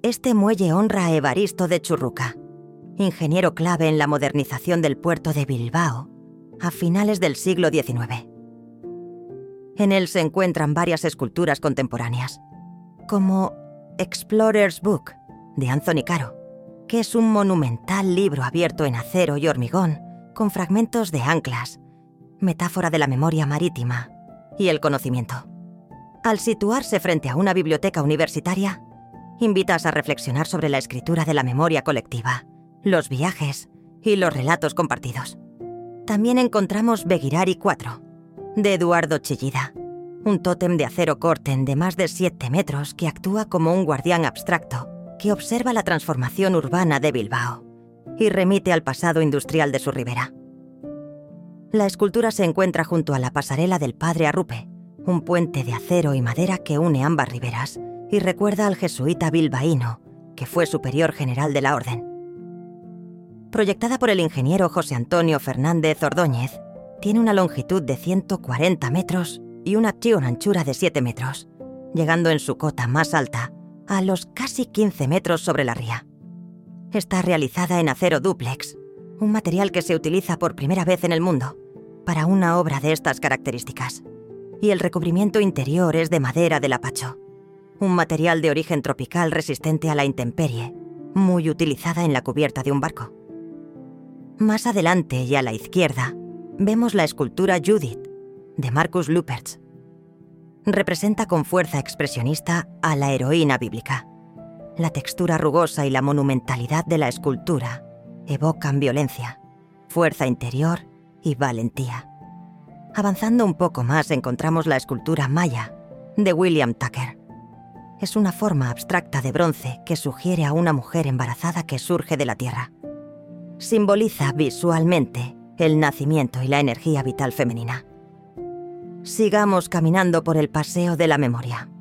Este muelle honra a Evaristo de Churruca, ingeniero clave en la modernización del puerto de Bilbao a finales del siglo XIX. En él se encuentran varias esculturas contemporáneas, como Explorer's Book, de Anthony Caro, que es un monumental libro abierto en acero y hormigón, con fragmentos de anclas, metáfora de la memoria marítima y el conocimiento. Al situarse frente a una biblioteca universitaria, invitas a reflexionar sobre la escritura de la memoria colectiva, los viajes y los relatos compartidos. También encontramos Begirari 4, de Eduardo Chillida, un tótem de acero corten de más de 7 metros que actúa como un guardián abstracto que observa la transformación urbana de Bilbao y remite al pasado industrial de su ribera. La escultura se encuentra junto a la pasarela del Padre Arrupe, un puente de acero y madera que une ambas riberas y recuerda al jesuita bilbaíno, que fue superior general de la orden. Proyectada por el ingeniero José Antonio Fernández Ordóñez, tiene una longitud de 140 metros y una anchura de 7 metros, llegando en su cota más alta a los casi 15 metros sobre la ría. Está realizada en acero dúplex, un material que se utiliza por primera vez en el mundo para una obra de estas características, y el recubrimiento interior es de madera del apacho, un material de origen tropical resistente a la intemperie, muy utilizada en la cubierta de un barco. Más adelante y a la izquierda, vemos la escultura Judith, de Marcus Lüpertz. Representa con fuerza expresionista a la heroína bíblica. La textura rugosa y la monumentalidad de la escultura evocan violencia, fuerza interior y valentía. Avanzando un poco más encontramos la escultura Maya, de William Tucker. Es una forma abstracta de bronce que sugiere a una mujer embarazada que surge de la tierra. Simboliza visualmente el nacimiento y la energía vital femenina. Sigamos caminando por el Paseo de la Memoria.